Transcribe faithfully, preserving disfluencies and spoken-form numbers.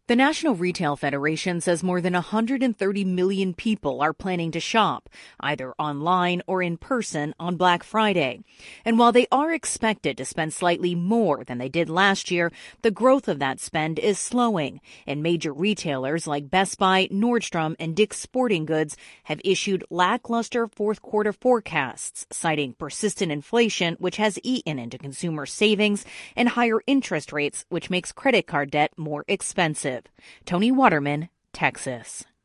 The National Retail Federation says more than one hundred thirty million people are planning to shop, either online or in person, on Black Friday. And while they are expected to spend slightly more than they did last year, the growth of that spend is slowing, and major retailers like Best Buy, Nordstrom, and Dick's Sporting Goods have issued lackluster fourth quarter forecasts, citing persistent inflation, which has eaten into consumer savings, and higher interest rates, which makes credit card debt more expensive. Tony Waterman, Texas.